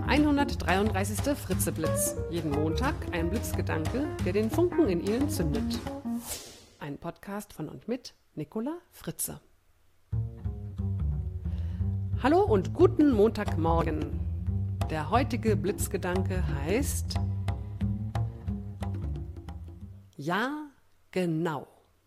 133. Fritzeblitz. Jeden Montag ein Blitzgedanke, der den Funken in Ihnen zündet. Ein Podcast von und mit Nicola Fritze. Hallo und guten Montagmorgen. Der heutige Blitzgedanke heißt: Ja, genau.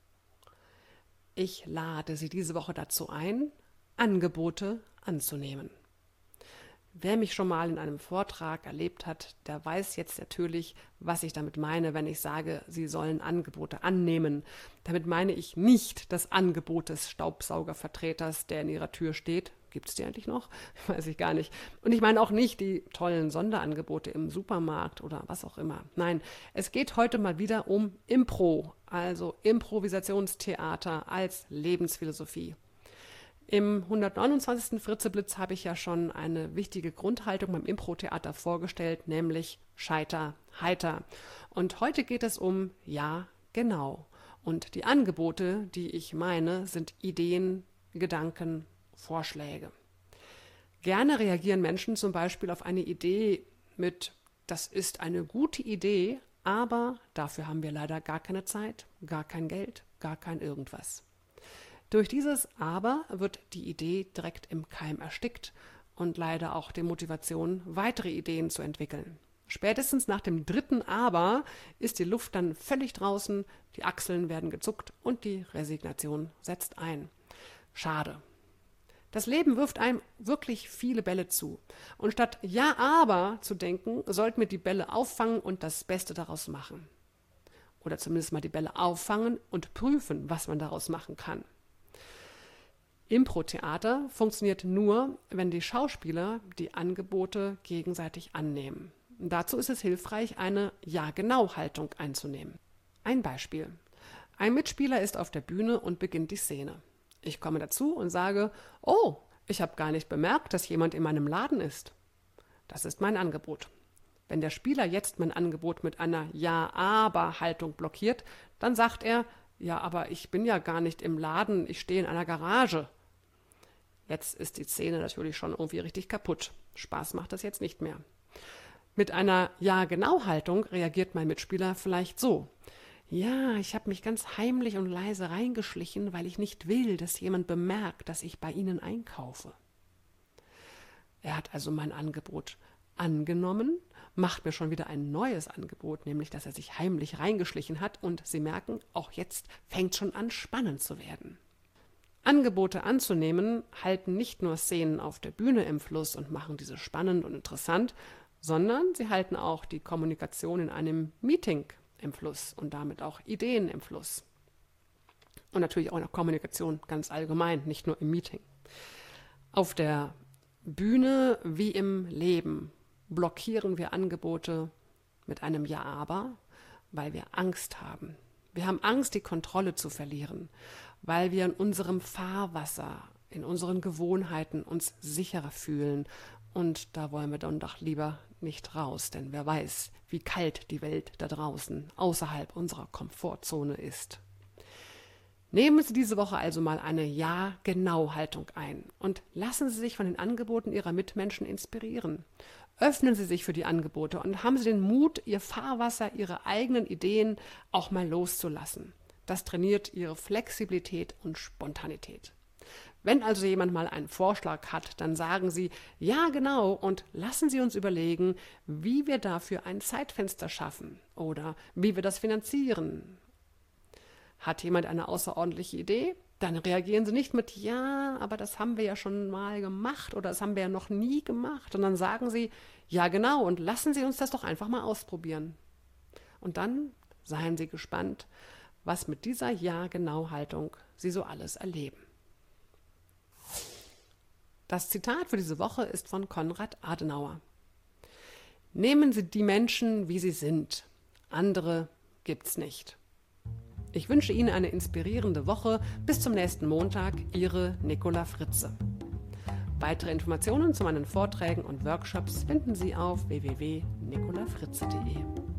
Ich lade Sie diese Woche dazu ein, Angebote anzunehmen. Wer mich schon mal in einem Vortrag erlebt hat, der weiß jetzt natürlich, was ich damit meine, wenn ich sage, Sie sollen Angebote annehmen. Damit meine ich nicht das Angebot des Staubsaugervertreters, der in Ihrer Tür steht. Gibt es die eigentlich noch? Weiß ich gar nicht. Und ich meine auch nicht die tollen Sonderangebote im Supermarkt oder was auch immer. Nein, es geht heute mal wieder um Impro, also Improvisationstheater als Lebensphilosophie. Im 129. Fritzeblitz habe ich ja schon eine wichtige Grundhaltung beim Impro-Theater vorgestellt, nämlich Scheiter, heiter. Und heute geht es um Ja, genau. Und die Angebote, die ich meine, sind Ideen, Gedanken, Vorschläge. Gerne reagieren Menschen zum Beispiel auf eine Idee mit: Das ist eine gute Idee, aber dafür haben wir leider gar keine Zeit, gar kein Geld, gar kein irgendwas. Durch dieses Aber wird die Idee direkt im Keim erstickt und leider auch die Motivation, weitere Ideen zu entwickeln. Spätestens nach dem dritten Aber ist die Luft dann völlig draußen, die Achseln werden gezuckt und die Resignation setzt ein. Schade. Das Leben wirft einem wirklich viele Bälle zu. Und statt Ja, aber zu denken, sollten wir die Bälle auffangen und das Beste daraus machen. Oder zumindest mal die Bälle auffangen und prüfen, was man daraus machen kann. Impro-Theater funktioniert nur, wenn die Schauspieler die Angebote gegenseitig annehmen. Dazu ist es hilfreich, eine Ja-genau-Haltung einzunehmen. Ein Beispiel. Ein Mitspieler ist auf der Bühne und beginnt die Szene. Ich komme dazu und sage: Oh, ich habe gar nicht bemerkt, dass jemand in meinem Laden ist. Das ist mein Angebot. Wenn der Spieler jetzt mein Angebot mit einer Ja-aber-Haltung blockiert, dann sagt er: Ja, aber ich bin ja gar nicht im Laden, ich stehe in einer Garage. Jetzt ist die Szene natürlich schon irgendwie richtig kaputt. Spaß macht das jetzt nicht mehr. Mit einer Ja-genau-Haltung reagiert mein Mitspieler vielleicht so: Ja, ich habe mich ganz heimlich und leise reingeschlichen, weil ich nicht will, dass jemand bemerkt, dass ich bei Ihnen einkaufe. Er hat also mein Angebot angenommen, macht mir schon wieder ein neues Angebot, nämlich dass er sich heimlich reingeschlichen hat, und Sie merken, auch jetzt fängt schon an, spannend zu werden. Angebote anzunehmen halten nicht nur Szenen auf der Bühne im Fluss und machen diese spannend und interessant, sondern sie halten auch die Kommunikation in einem Meeting im Fluss und damit auch Ideen im Fluss. Und natürlich auch noch Kommunikation ganz allgemein, nicht nur im Meeting. Auf der Bühne wie im Leben blockieren wir Angebote mit einem Ja, aber, weil wir Angst haben. Wir haben Angst, die Kontrolle zu verlieren, weil wir in unserem Fahrwasser, in unseren Gewohnheiten uns sicherer fühlen. Und da wollen wir dann doch lieber nicht raus, denn wer weiß, wie kalt die Welt da draußen außerhalb unserer Komfortzone ist. Nehmen Sie diese Woche also mal eine Ja-genau-Haltung ein und lassen Sie sich von den Angeboten Ihrer Mitmenschen inspirieren. Öffnen Sie sich für die Angebote und haben Sie den Mut, Ihr Fahrwasser, Ihre eigenen Ideen auch mal loszulassen. Das trainiert Ihre Flexibilität und Spontanität. Wenn also jemand mal einen Vorschlag hat, dann sagen Sie: Ja, genau, und lassen Sie uns überlegen, wie wir dafür ein Zeitfenster schaffen oder wie wir das finanzieren. Hat jemand eine außerordentliche Idee? Dann reagieren Sie nicht mit: Ja, aber das haben wir ja schon mal gemacht oder das haben wir ja noch nie gemacht. Und dann sagen Sie: Ja, genau, und lassen Sie uns das doch einfach mal ausprobieren. Und dann seien Sie gespannt, was mit dieser Ja-genau-Haltung Sie so alles erleben. Das Zitat für diese Woche ist von Konrad Adenauer. Nehmen Sie die Menschen, wie sie sind. Andere gibt's nicht. Ich wünsche Ihnen eine inspirierende Woche. Bis zum nächsten Montag, Ihre Nicola Fritze. Weitere Informationen zu meinen Vorträgen und Workshops finden Sie auf www.nicolafritze.de.